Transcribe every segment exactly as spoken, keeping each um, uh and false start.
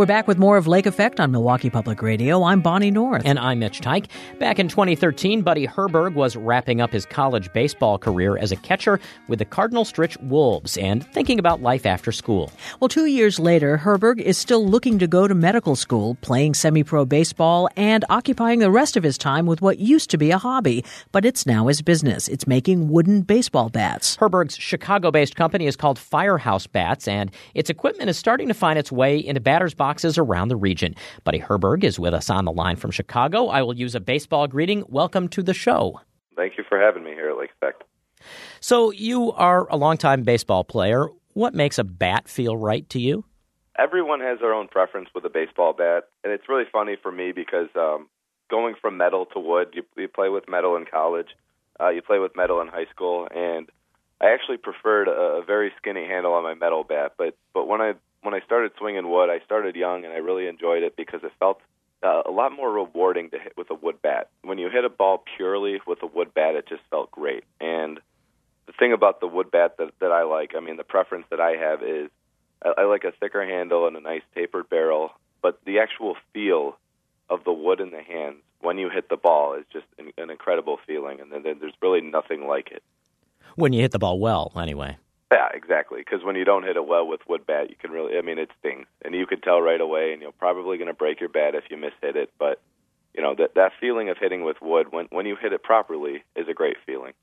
We're back with more of Lake Effect on Milwaukee Public Radio. I'm Bonnie North. And I'm Mitch Teich. Back in twenty thirteen, Buddy Herberg was wrapping up his college baseball career as a catcher with the Cardinal Stritch Wolves and thinking about life after school. Well, two years later, Herberg is still looking to go to medical school, playing semi-pro baseball, and occupying the rest of his time with what used to be a hobby, but it's now his business. It's making wooden baseball bats. Herberg's Chicago-based company is called Firehouse Bats, and its equipment is starting to find its way into batters' boxes around the region. Buddy Herberg is with us on the line from Chicago. I will use a baseball greeting. Welcome to the show. Thank you for having me here at Lake Effect. So you are a longtime baseball player. What makes a bat feel right to you? Everyone has their own preference with a baseball bat, and it's really funny for me because um, going from metal to wood, you, you play with metal in college, uh, you play with metal in high school, and I actually preferred a, a very skinny handle on my metal bat, but but when I when I started swinging wood, I started young, and I really enjoyed it because it felt uh, a lot more rewarding to hit with a wood bat. When you hit a ball purely with a wood bat, it just felt great. And the thing about the wood bat that, that I like, I mean, the preference that I have is I, I like a thicker handle and a nice tapered barrel, but the actual feel of the wood in the hands when you hit the ball is just an, an incredible feeling, and then there's really nothing like it. When you hit the ball well, anyway. Yeah, exactly. Because when you don't hit it well with wood bat, you can really, I mean, it stings. And you can tell right away, and you're probably going to break your bat if you mishit it. But, you know, that that feeling of hitting with wood, when, when you hit it properly, is a great feeling.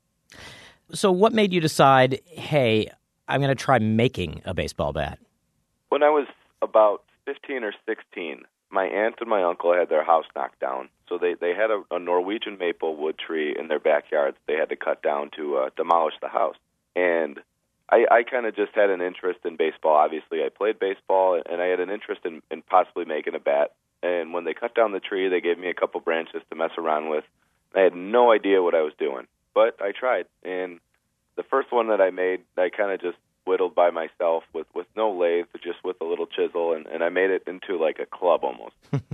So what made you decide, hey, I'm going to try making a baseball bat? When I was about fifteen or sixteen, my aunt and my uncle had their house knocked down. So they, they had a, a Norwegian maple wood tree in their backyard they had to cut down to uh, demolish the house. And I, I kind of just had an interest in baseball. Obviously, I played baseball, and I had an interest in, in possibly making a bat. And when they cut down the tree, they gave me a couple branches to mess around with. I had no idea what I was doing, but I tried. And the first one that I made, I kind of just whittled by myself with, with no lathe, just with a little chisel, and, and I made it into like a club almost.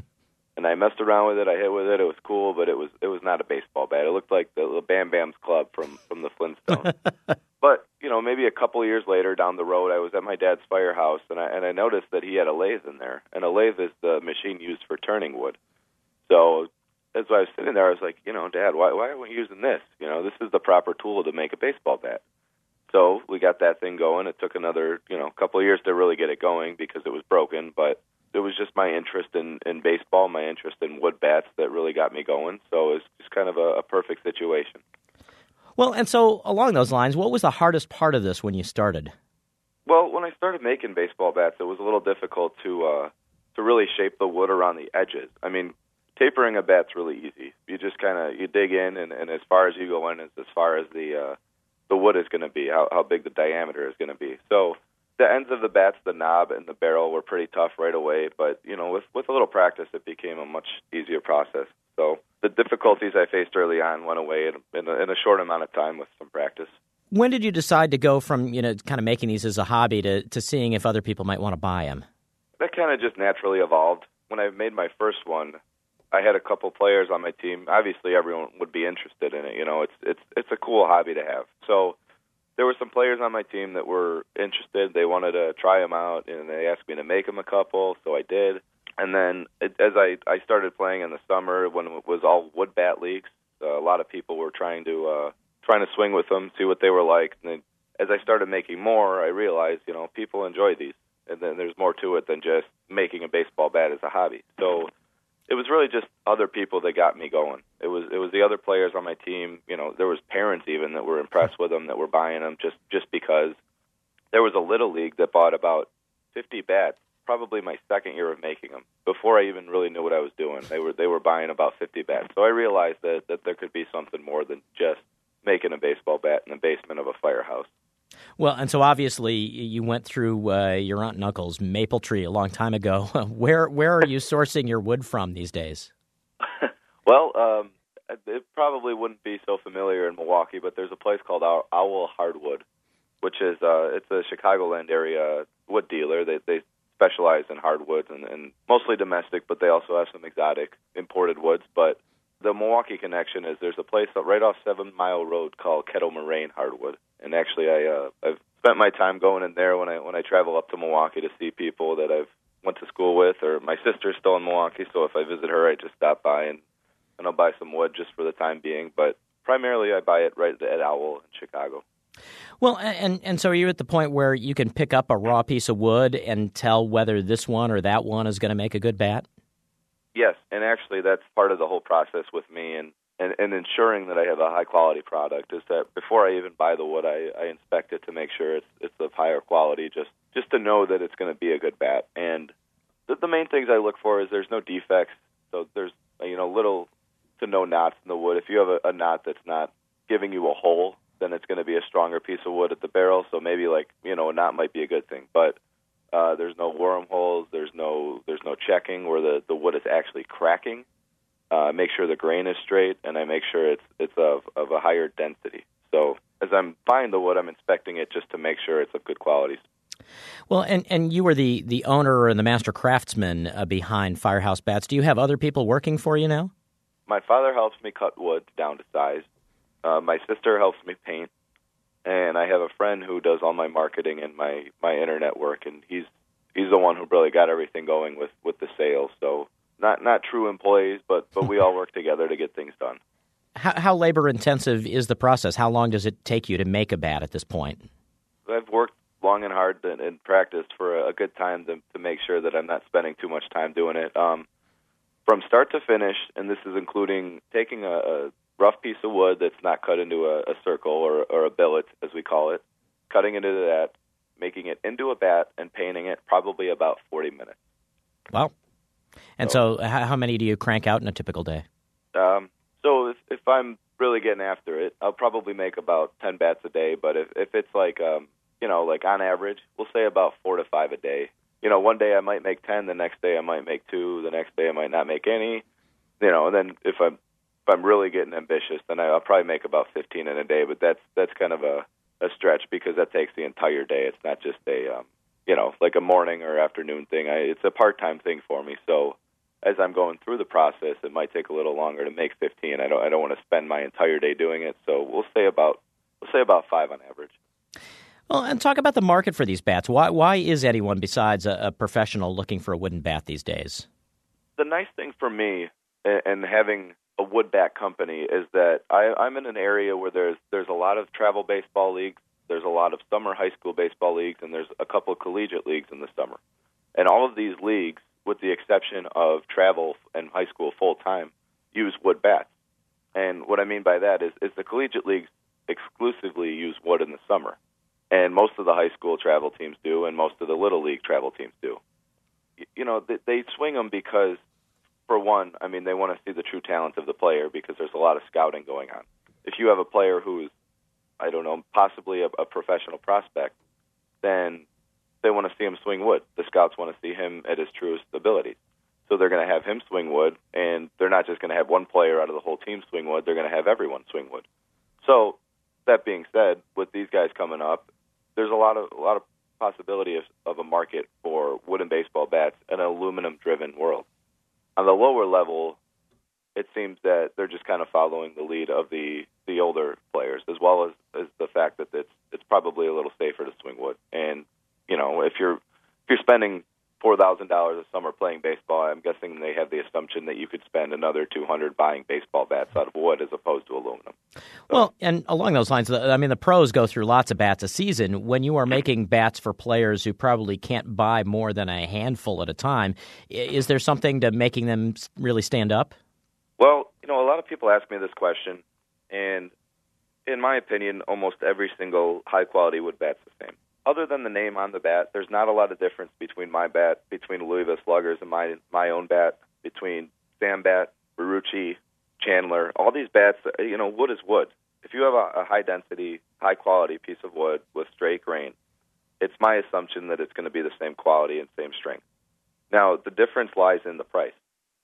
And I messed around with it. I hit with it. It was cool, but it was it was not a baseball bat. It looked like the, the Bam Bam's Club from, from the Flintstones. But, you know, maybe a couple of years later down the road, I was at my dad's firehouse, and I, and I noticed that he had a lathe in there. And a lathe is the machine used for turning wood. So as I was sitting there, I was like, you know, Dad, why, why are we using this? You know, this is the proper tool to make a baseball bat. So we got that thing going. It took another, you know, couple of years to really get it going because it was broken, but it was just my interest in, in baseball, my interest in wood bats that really got me going. So it was just kind of a, a perfect situation. Well, and so along those lines, what was the hardest part of this when you started? Well, when I started making baseball bats, it was a little difficult to uh, to really shape the wood around the edges. I mean, tapering a bat's really easy. You just kind of you dig in, and, and as far as you go in is as far as the uh, the wood is going to be, how, how big the diameter is going to be. So the ends of the bats, the knob and the barrel were pretty tough right away, but you know, with with a little practice, it became a much easier process. So the difficulties I faced early on went away in, in, a, in a short amount of time with some practice. When did you decide to go from, you know, kind of making these as a hobby to, to seeing if other people might want to buy them? That kind of just naturally evolved. When I made my first one, I had a couple players on my team. Obviously, everyone would be interested in it. You know, it's it's it's a cool hobby to have. So there were some players on my team that were interested. They wanted to try them out, and they asked me to make them a couple, so I did. And then it, as I, I started playing in the summer when it was all wood bat leagues, uh, a lot of people were trying to uh, trying to swing with them, see what they were like. And then as I started making more, I realized, you know, people enjoy these. And then there's more to it than just making a baseball bat as a hobby. So it was really just other people that got me going. It was it was the other players on my team. You know, there was parents even that were impressed with them, that were buying them just, just because there was a little league that bought about fifty bats, probably my second year of making them, before I even really knew what I was doing. They were they were buying about fifty bats. So I realized that, that there could be something more than just making a baseball bat in the basement of a firehouse. Well, and so obviously you went through uh, your aunt and uncle's maple tree a long time ago. where where are you sourcing your wood from these days? Well, um, it probably wouldn't be so familiar in Milwaukee, but there's a place called Owl Hardwood, which is uh, it's a Chicagoland area wood dealer. They they specialize in hardwoods and, and mostly domestic, but they also have some exotic imported woods. But the Milwaukee connection is there's a place right off Seven Mile Road called Kettle Moraine Hardwood. And actually, I uh, I've spent my time going in there when I when I travel up to Milwaukee to see people that I've went went to school with, or my sister's still in Milwaukee, so if I visit her, I just stop by and, and I'll buy some wood just for the time being. But primarily I buy it right at Owl in Chicago. Well, and, and so are you at the point where you can pick up a raw piece of wood and tell whether this one or that one is going to make a good bat? Yes, and actually that's part of the whole process with me, and, and, and ensuring that I have a high-quality product is that before I even buy the wood, I, I inspect it to make sure it's it's of higher quality, just, just to know that it's going to be a good bat. And the, the main things I look for is there's no defects, so there's you know little to no knots in the wood. If you have a, a knot that's not giving you a hole, then it's going to be a stronger piece of wood at the barrel, so maybe like you know a knot might be a good thing. But uh, there's no wormholes, there's no there's no checking where the, the wood is actually cracking. Uh, make sure the grain is straight, and I make sure it's it's of, of a higher density. So as I'm buying the wood, I'm inspecting it just to make sure it's of good quality. Well, and, and you were the, the owner and the master craftsman uh, behind Firehouse Bats. Do you have other people working for you now? My father helps me cut wood down to size. Uh, my sister helps me paint, and I have a friend who does all my marketing and my, my internet work, and he's he's the one who really got everything going with, with the sales. So not not true employees, but, but we all work together to get things done. How, how labor-intensive is the process? How long does it take you to make a bat at this point? I've worked long and hard and, and practiced for a good time to, to make sure that I'm not spending too much time doing it. Um, from start to finish, and this is including taking a, a rough piece of wood that's not cut into a, a circle or, or a billet, as we call it, cutting it into that, making it into a bat, and painting it, probably about forty minutes. Wow. And so, so how many do you crank out in a typical day? Um, so if, if I'm really getting after it, I'll probably make about ten bats a day. But if, if it's like, um, you know, like on average, we'll say about four to five a day. You know, one day I might make ten, the next day I might make two, the next day I might not make any. You know, and then if I'm if I'm really getting ambitious, then I'll probably make about fifteen in a day. But that's that's kind of a, a stretch because that takes the entire day. It's not just a um, you know, like a morning or afternoon thing. I, it's a part-time thing for me. So as I'm going through the process, it might take a little longer to make fifteen. I don't I don't want to spend my entire day doing it. So we'll say about we'll say about five on average. Well, and talk about the market for these bats. Why why is anyone besides a, a professional looking for a wooden bat these days? The nice thing for me and having a wood bat company is that I, I'm in an area where there's there's a lot of travel baseball leagues, there's a lot of summer high school baseball leagues, and there's a couple of collegiate leagues in the summer. And all of these leagues, with the exception of travel and high school full-time, use wood bats. And what I mean by that is, is the collegiate leagues exclusively use wood in the summer. And most of the high school travel teams do, and most of the little league travel teams do. You know, they, they swing them because, for one, I mean, they want to see the true talent of the player because there's a lot of scouting going on. If you have a player who's, I don't know, possibly a, a professional prospect, then they want to see him swing wood. The scouts want to see him at his truest ability. So they're going to have him swing wood, and they're not just going to have one player out of the whole team swing wood. They're going to have everyone swing wood. So that being said, with these guys coming up, there's a lot of a lot of possibility of, of a market for wooden baseball bats in an aluminum-driven world. On the lower level, it seems that they're just kind of following the lead of the, the older players, as well as, as the fact that it's it's probably a little safer to swing wood. And you know, if you're if you're spending four thousand dollars a summer playing baseball, I'm guessing they have the assumption that you could spend another two hundred dollars buying baseball bats out of wood as opposed to aluminum. So, well, and along those lines, I mean, the pros go through lots of bats a season. When you are making bats for players who probably can't buy more than a handful at a time, is there something to making them really stand up? Well, you know, a lot of people ask me this question, and in my opinion, almost every single high-quality wood bat's the same. Other than the name on the bat, there's not a lot of difference between my bat, between Louisville Sluggers and my my own bat, between Sam Bat, Barucci, Chandler. All these bats, you know, wood is wood. If you have a, a high-density, high-quality piece of wood with straight grain, it's my assumption that it's going to be the same quality and same strength. Now, the difference lies in the price.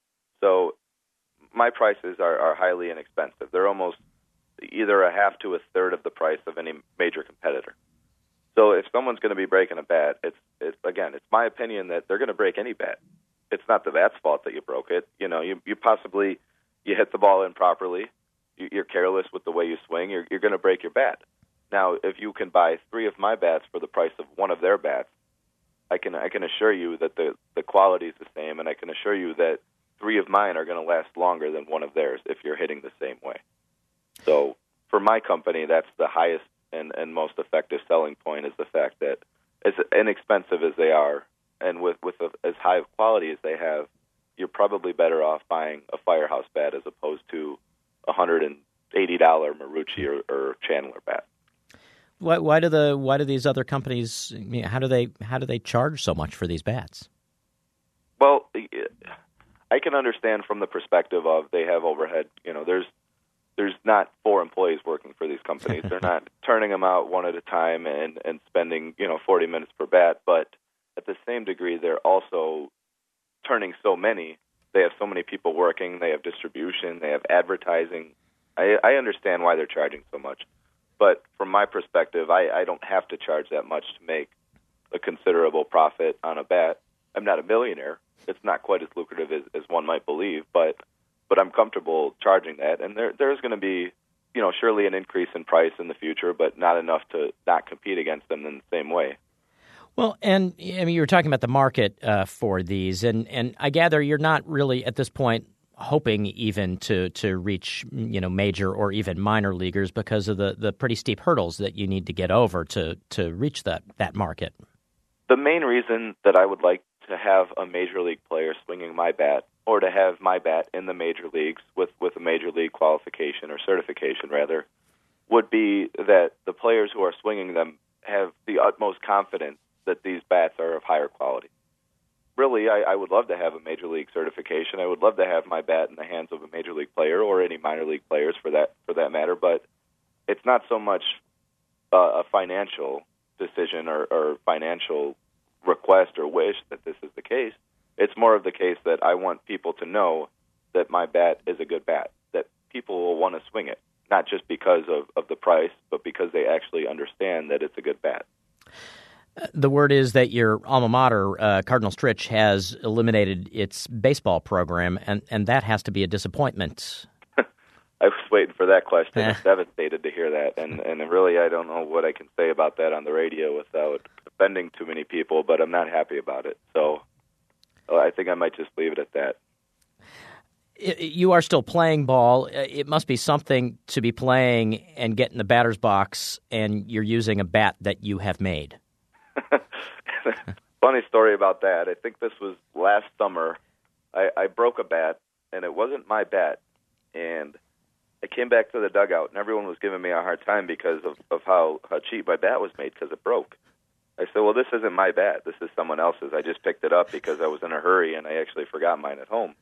So my prices are, are highly inexpensive. They're almost either a half to a third of the price of any major competitor. So if someone's going to be breaking a bat, it's, it's again, it's my opinion that they're going to break any bat. It's not the bat's fault that you broke it. You know, you, you possibly you hit the ball improperly. You, you're careless with the way you swing. You're, you're going to break your bat. Now, if you can buy three of my bats for the price of one of their bats, I can I can assure you that the, the quality is the same, and I can assure you that three of mine are going to last longer than one of theirs if you're hitting the same way. So for my company, that's the highest and, and most effective selling point, is the fact that as inexpensive as they are and with, with a, as high of quality as they have, you're probably better off buying a Firehouse bat as opposed to a one hundred eighty dollars Marucci or, or Chandler bat. Why, why do the why do these other companies? You know, how do they how do they charge so much for these bats? Well, I can understand from the perspective of they have overhead. You know, there's there's not four employees working for these companies. They're not turning them out one at a time and, and spending, you know, forty minutes per bat. But at the same degree, they're also turning so many. They have so many people working. They have distribution. They have advertising. I, I understand why they're charging so much. But from my perspective, I, I don't have to charge that much to make a considerable profit on a bat. I'm not a millionaire. It's not quite as lucrative as, as one might believe, but but I'm comfortable charging that. And there there's going to be, you know, surely an increase in price in the future, but not enough to not compete against them in the same way. Well, and I mean, you were talking about the market uh, for these, and, and I gather you're not really at this point hoping even to to reach, you know, major or even minor leaguers because of the, the pretty steep hurdles that you need to get over to, to reach that, that market. The main reason that I would like to have a major league player swinging my bat, or to have my bat in the major leagues with, with a major league qualification or certification rather, would be that the players who are swinging them have the utmost confidence that these bats are of higher quality. Really, I, I would love to have a major league certification. I would love to have my bat in the hands of a major league player or any minor league players for that for that matter. But it's not so much uh, a financial decision or, or financial request or wish that this is the case. It's more of the case that I want people to know that my bat is a good bat, that people will want to swing it, not just because of, of the price, but because they actually understand that it's a good bat. The word is that your alma mater, uh, Cardinal Stritch, has eliminated its baseball program, and, and that has to be a disappointment. I was waiting for that question. I'm devastated to hear that, and, and really I don't know what I can say about that on the radio without offending too many people, but I'm not happy about it. So I think I might just leave it at that. You are still playing ball. It must be something to be playing and get in the batter's box, and you're using a bat that you have made. Funny story about that. I think this was last summer. I, I broke a bat, and it wasn't my bat. And I came back to the dugout, and everyone was giving me a hard time because of, of how, how cheap my bat was made because it broke. I said, well, this isn't my bat. This is someone else's. I just picked it up because I was in a hurry, and I actually forgot mine at home.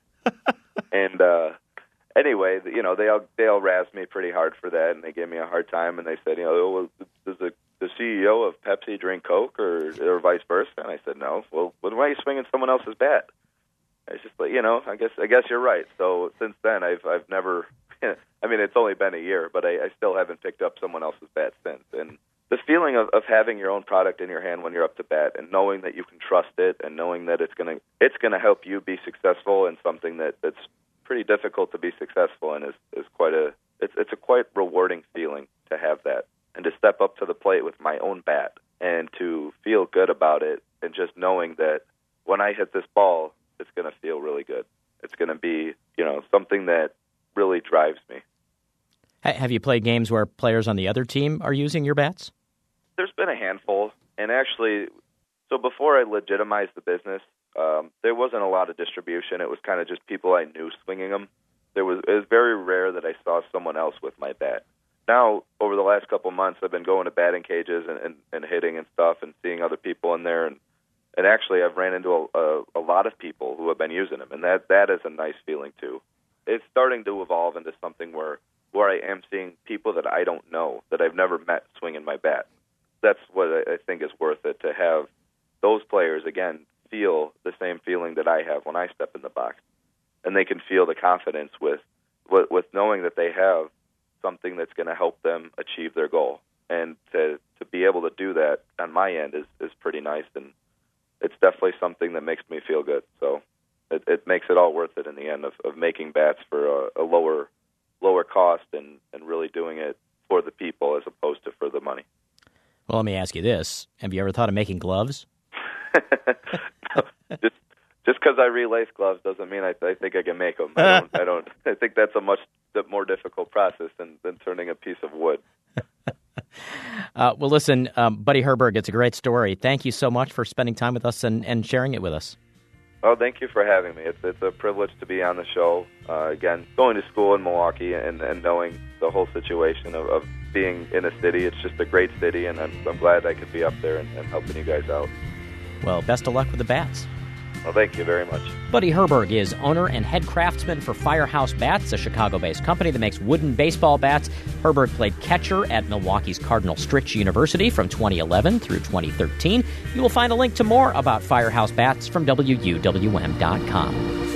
and uh, anyway, you know, they all, they all razzed me pretty hard for that, and they gave me a hard time, and they said, you know, oh, well, does the the C E O of Pepsi drink Coke or, or vice versa? And I said, no. Well, why are you swinging someone else's bat? I was just like, you know, I guess I guess you're right. So since then, I've I've never. I mean, it's only been a year, but I, I still haven't picked up someone else's bat since. And the feeling of, of having your own product in your hand when you're up to bat, and knowing that you can trust it, and knowing that it's gonna it's gonna help you be successful in something that, that's pretty difficult to be successful in, is, is quite a it's it's a quite rewarding feeling to have that. And to step up to the plate with my own bat and to feel good about it, and just knowing that when I hit this ball, it's going to feel really good. It's going to be, you know, something that really drives me. Have you played games where players on the other team are using your bats? There's been a handful. And actually, so before I legitimized the business, um, there wasn't a lot of distribution. It was kind of just people I knew swinging them. There was, it was very rare that I saw someone else with my bat. Now, over the last couple of months, I've been going to batting cages and, and, and hitting and stuff and seeing other people in there. And, and actually, I've ran into a, a, a lot of people who have been using them, and that, that is a nice feeling, too. It's starting to evolve into something where, where I am seeing people that I don't know, that I've never met, swinging my bat. That's what I think is worth it, to have those players, again, feel the same feeling that I have when I step in the box. And they can feel the confidence with, with, with knowing that they have something that's going to help them achieve their goal. And to to be able to do that on my end is, is pretty nice, and it's definitely something that makes me feel good. So it, it makes it all worth it in the end of, of making bats for a, a lower lower cost and, and really doing it for the people as opposed to for the money. Well, let me ask you this. Have you ever thought of making gloves? just just because I relace gloves doesn't mean I, I think I can make them. I don't. I don't. I think that's a much more difficult process than, than turning a piece of wood. uh, well, listen, um, Buddy Herberg, it's a great story. Thank you so much for spending time with us and, and sharing it with us. Oh, thank you for having me. It's it's a privilege to be on the show. Uh, again, going to school in Milwaukee and, and knowing the whole situation of, of being in a city. It's just a great city, and I'm, I'm glad I could be up there and, and helping you guys out. Well, best of luck with the bats. Well, thank you very much. Buddy Herberg is owner and head craftsman for Firehouse Bats, a Chicago-based company that makes wooden baseball bats. Herberg played catcher at Milwaukee's Cardinal Stritch University from twenty eleven through twenty thirteen. You will find a link to more about Firehouse Bats from W U W M dot com.